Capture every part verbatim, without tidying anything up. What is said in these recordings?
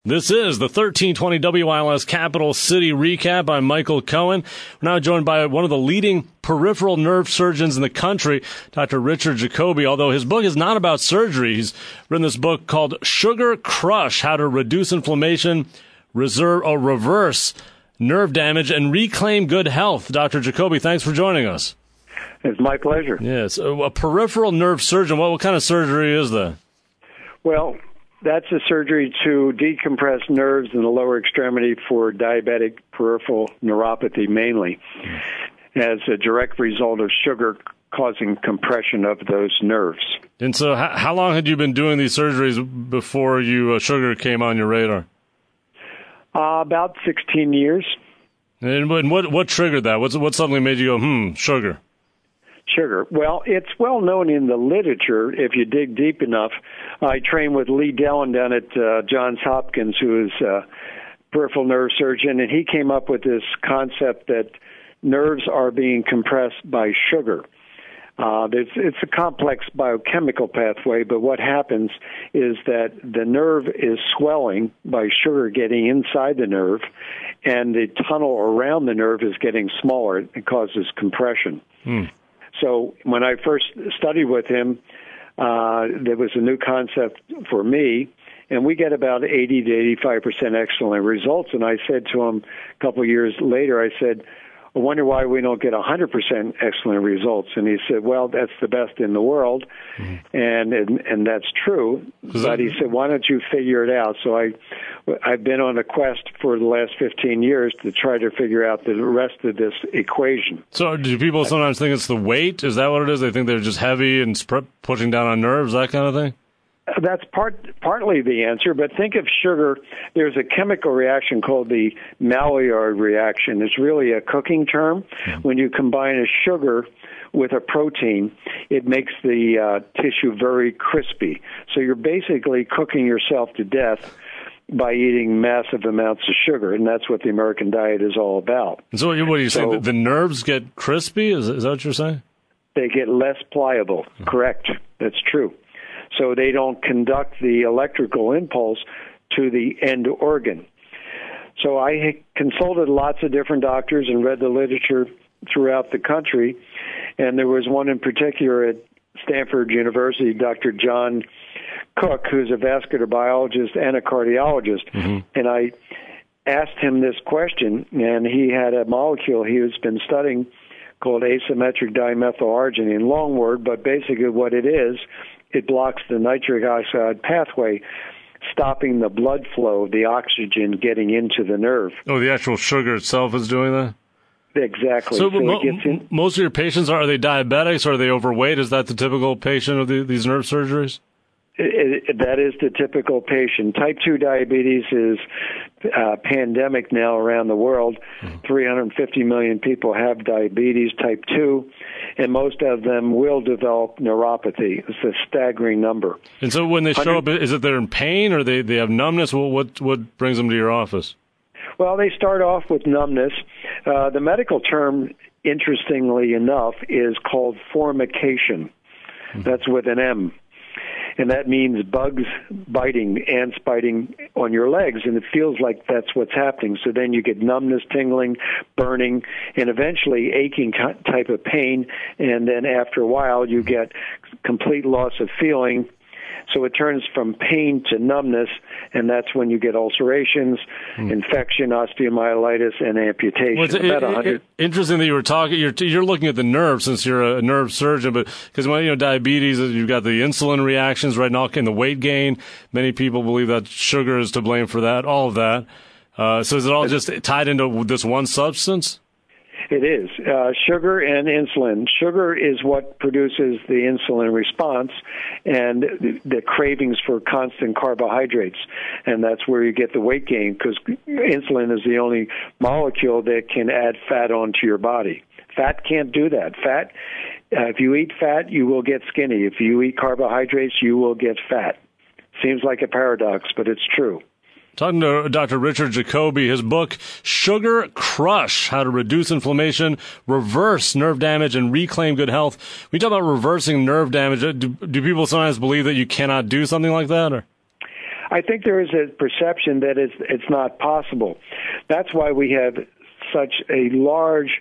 This is the thirteen twenty W I L S Capital City Recap. I'm Michael Cohen. We're now joined by one of the leading peripheral nerve surgeons in the country, Doctor Richard Jacoby. Although his book is not about surgery, he's written this book called Sugar Crush, How to Reduce Inflammation, Reserve or Reverse Nerve Damage, and Reclaim Good Health. Doctor Jacoby, thanks for joining us. It's my pleasure. Yes, a peripheral nerve surgeon. What, what kind of surgery is that? Well, that's a surgery to decompress nerves in the lower extremity for diabetic peripheral neuropathy mainly, as a direct result of sugar causing compression of those nerves. And so how, how long had you been doing these surgeries before you uh, sugar came on your radar? Uh, about sixteen years. And, and what what triggered that? What's, what suddenly made you go, hmm, sugar? Sugar. Well, it's well known in the literature, if you dig deep enough. I trained with Lee Dellen down at uh, Johns Hopkins, who is a peripheral nerve surgeon, and he came up with this concept that nerves are being compressed by sugar. Uh, it's, it's a complex biochemical pathway, but what happens is that the nerve is swelling by sugar getting inside the nerve, and the tunnel around the nerve is getting smaller. It causes compression. Hmm. So when I first studied with him, uh, there was a new concept for me, and we get about eighty to eighty-five percent excellent results. And I said to him a couple of years later, I said, I wonder why we don't get one hundred percent excellent results. And he said, well, that's the best in the world, mm-hmm. and, and and that's true. But he said, why don't you figure it out? So I, I've been on a quest for the last fifteen years to try to figure out the rest of this equation. So do people sometimes think it's the weight? Is that what it is? They think they're just heavy and sp- pushing down on nerves, that kind of thing? That's part partly the answer, but think of sugar. There's a chemical reaction called the Maillard reaction. It's really a cooking term. Mm-hmm. When you combine a sugar with a protein, it makes the uh, tissue very crispy. So you're basically cooking yourself to death by eating massive amounts of sugar, and that's what the American diet is all about. And so what are you so, saying? The nerves get crispy? Is, is that what you're saying? They get less pliable. Mm-hmm. Correct. That's true. So they don't conduct the electrical impulse to the end organ. So I consulted lots of different doctors and read the literature throughout the country, and there was one in particular at Stanford University, Doctor John Cook, who's a vascular biologist and a cardiologist, mm-hmm. and I asked him this question, and he had a molecule he has been studying called asymmetric dimethylarginine, long word, but basically what it is, it blocks the nitric oxide pathway, stopping the blood flow, the oxygen getting into the nerve. Oh, the actual sugar itself is doing that? Exactly. So, so mo- it gets in- most of your patients, are, are they diabetics or are they overweight? Is that the typical patient of the, these nerve surgeries? It, it, that is the typical patient. Type two diabetes is uh, pandemic now around the world. Mm-hmm. three hundred fifty million people have diabetes type two, and most of them will develop neuropathy. It's a staggering number. And so when they show up, is it they're in pain or they, they have numbness? What, what, what brings them to your office? Well, they start off with numbness. Uh, the medical term, interestingly enough, is called formication. Mm-hmm. That's with an M. And that means bugs biting, ants biting on your legs, and it feels like that's what's happening. So then you get numbness, tingling, burning, and eventually aching type of pain, and then after a while you get complete loss of feeling. So it turns from pain to numbness, and that's when you get ulcerations, mm. infection, osteomyelitis, and amputation. Well, it's About it, one hundred. It, interesting that you were talking. You're you're looking at the nerve since you're a nerve surgeon, but because when you know diabetes, you've got the insulin reactions right now, and the weight gain. Many people believe that sugar is to blame for that. All of that. Uh, so is it all just tied into this one substance? It is. Uh, sugar and insulin. Sugar is what produces the insulin response and the, the cravings for constant carbohydrates. And that's where you get the weight gain, because insulin is the only molecule that can add fat onto your body. Fat can't do that. Fat, uh, if you eat fat, you will get skinny. If you eat carbohydrates, you will get fat. Seems like a paradox, but it's true. Talking to Doctor Richard Jacoby, his book, Sugar Crush, How to Reduce Inflammation, Reverse Nerve Damage, and Reclaim Good Health. When you talk about reversing nerve damage, do, do people sometimes believe that you cannot do something like that? Or? I think there is a perception that it's, it's not possible. That's why we have such a large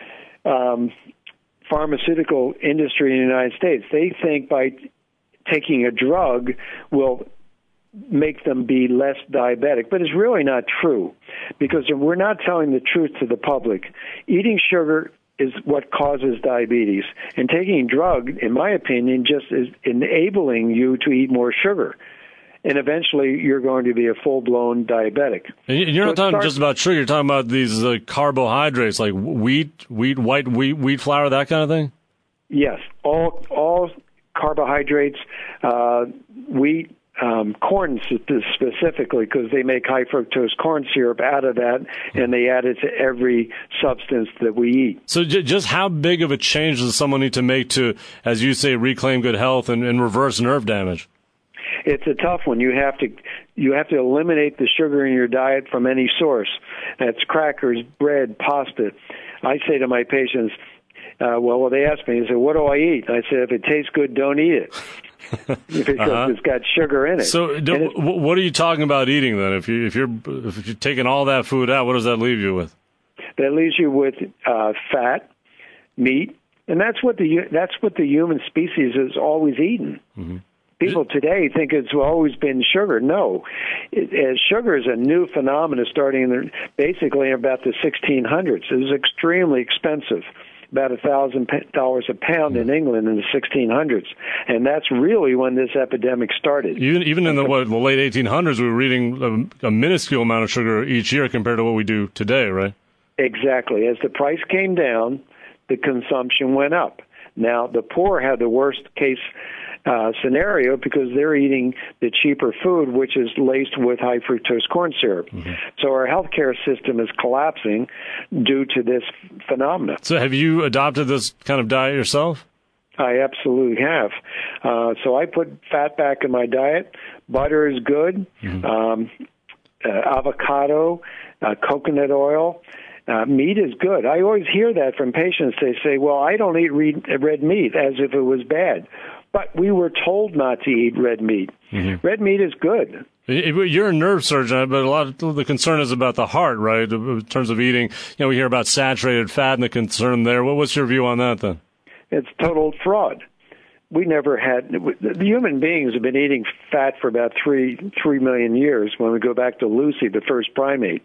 um, pharmaceutical industry in the United States. They think by taking a drug will make them be less diabetic, but it's really not true, because we're not telling the truth to the public. Eating sugar is what causes diabetes, and taking drug, in my opinion, just is enabling you to eat more sugar. And eventually, you're going to be a full-blown diabetic. And you're so not talking starts, just about sugar. You're talking about these uh, carbohydrates, like wheat, wheat, white wheat, wheat flour, that kind of thing. Yes, all all carbohydrates, uh, wheat, um, corn specifically, because they make high fructose corn syrup out of that, and they add it to every substance that we eat. So, j- just how big of a change does someone need to make to, as you say, reclaim good health and, and reverse nerve damage? It's a tough one. You have to you have to eliminate the sugar in your diet from any source. That's crackers, bread, pasta. I say to my patients, uh, well, well, they ask me, they say, what do I eat? I say, if it tastes good, don't eat it. because uh-huh. it's got sugar in it. So, do, what are you talking about eating then? If you if you're if you're taking all that food out, what does that leave you with? That leaves you with uh, fat, meat, and that's what the that's what the human species has always eaten. Mm-hmm. People today think it's always been sugar. No, it, uh, sugar is a new phenomenon starting in the, basically about the sixteen hundreds. It was extremely expensive, about a thousand dollars a pound in England in the sixteen hundreds, and that's really when this epidemic started. Even even in the, what, the late eighteen hundreds, we were eating a, a minuscule amount of sugar each year compared to what we do today, right? Exactly. As the price came down, the consumption went up. Now, the poor had the worst case uh, scenario because they're eating the cheaper food, which is laced with high fructose corn syrup. Mm-hmm. So our healthcare system is collapsing due to this phenomenon. So have you adopted this kind of diet yourself? I absolutely have. Uh, so I put fat back in my diet. Butter is good. Mm-hmm. Um, uh, avocado, uh, coconut oil. Uh, meat is good. I always hear that from patients. They say, well, I don't eat red, red meat, as if it was bad. But we were told not to eat red meat. Mm-hmm. Red meat is good. You're a nerve surgeon, but a lot of the concern is about the heart, right, in terms of eating. You know, we hear about saturated fat and the concern there. What's your view on that, then? It's total fraud. We never had, the human beings have been eating fat for about three, three million years when we go back to Lucy, the first primate.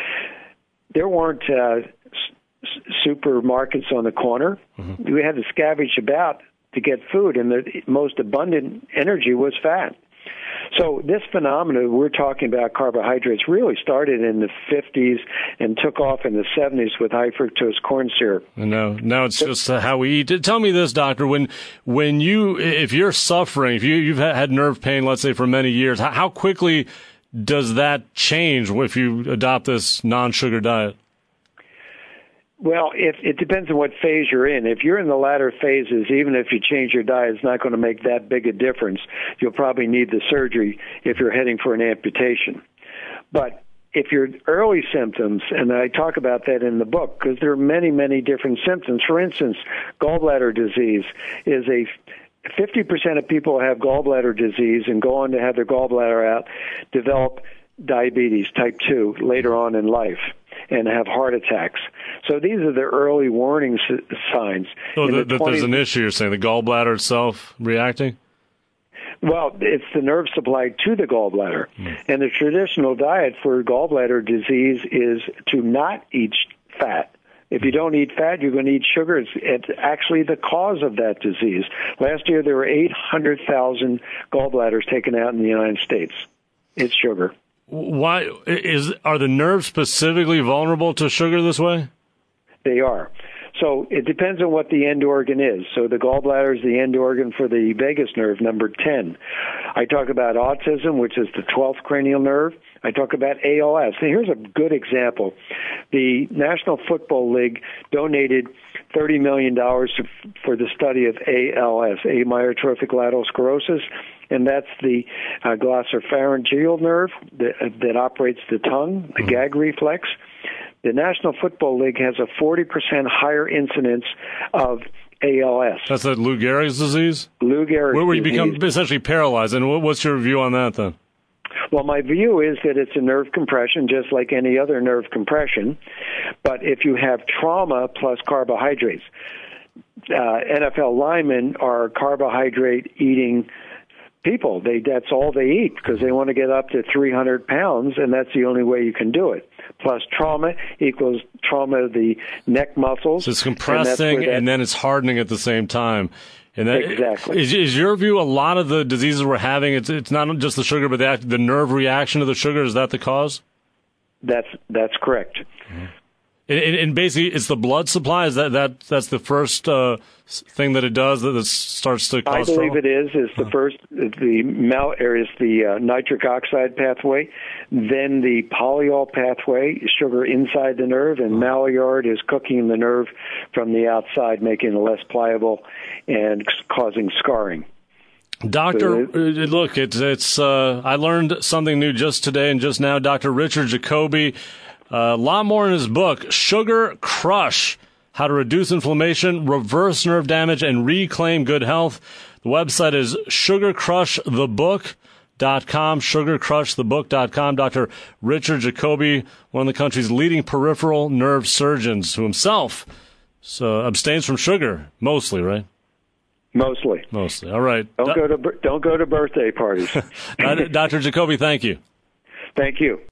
There weren't uh, s- supermarkets on the corner. Mm-hmm. We had to scavenge about to get food, and the most abundant energy was fat. So this phenomenon we're talking about, carbohydrates, really started in the fifties and took off in the seventies with high fructose corn syrup. No, now it's just how we eat. Tell me this, doctor, when when you, if you're suffering, if you, you've had nerve pain, let's say, for many years, how, how quickly does that change if you adopt this non-sugar diet? Well, if, it depends on what phase you're in. If you're in the latter phases, even if you change your diet, it's not going to make that big a difference. You'll probably need the surgery if you're heading for an amputation. But if you're early symptoms, and I talk about that in the book, because there are many, many different symptoms. For instance, gallbladder disease is a fifty percent of people who have gallbladder disease and go on to have their gallbladder out develop diabetes type two later on in life and have heart attacks. So these are the early warning signs. So that the there's an issue, you're saying, the gallbladder itself reacting? Well, it's the nerve supply to the gallbladder. Mm. And the traditional diet for gallbladder disease is to not eat fat. If you don't eat fat, you're going to eat sugar. It's, it's actually the cause of that disease. Last year, there were eight hundred thousand gallbladders taken out in the United States. It's sugar. Why is are the nerves specifically vulnerable to sugar this way? They are. So it depends on what the end organ is. So the gallbladder is the end organ for the vagus nerve, number ten. I talk about autism, which is the twelfth cranial nerve. I talk about A L S. And here's a good example. The National Football League donated thirty million dollars for the study of A L S, amyotrophic lateral sclerosis, and that's the uh, glossopharyngeal nerve that, uh, that operates the tongue, the gag reflex. The National Football League has a forty percent higher incidence of A L S. That's that Lou Gehrig's disease? Lou Gehrig's Where, where you disease. become essentially paralyzed. And what's your view on that then? Well, my view is that it's a nerve compression just like any other nerve compression, but if you have trauma plus carbohydrates, uh, N F L linemen are carbohydrate-eating people. They that's all they eat because they want to get up to three hundred pounds, and that's the only way you can do it. Plus trauma equals trauma of the neck muscles. So it's compressing, and, and then it's hardening at the same time. And that, exactly. Is, is your view a lot of the diseases we're having, it's it's not just the sugar, but the, the nerve reaction to the sugar? Is that the cause? That's that's correct. Mm-hmm. And, and basically, it's the blood supply. Is that that that's the first uh, thing that it does that it starts to cause I believe trouble? it is. Is the first the mal or is the uh, nitric oxide pathway, then the polyol pathway, sugar inside the nerve, and Maillard is cooking the nerve from the outside, making it less pliable and causing scarring. Doctor, look, it's it's. Uh, I learned something new just today and just now. Doctor Richard Jacoby. A uh, lot more in his book, Sugar Crush, How to Reduce Inflammation, Reverse Nerve Damage, and Reclaim Good Health. The website is sugar crush the book dot com, sugar crush the book dot com. Doctor Richard Jacoby, one of the country's leading peripheral nerve surgeons, who himself so, abstains from sugar, mostly, right? Mostly. Mostly. All right. Don't Do- go to don't go to birthday parties. Doctor Jacoby, thank you. Thank you.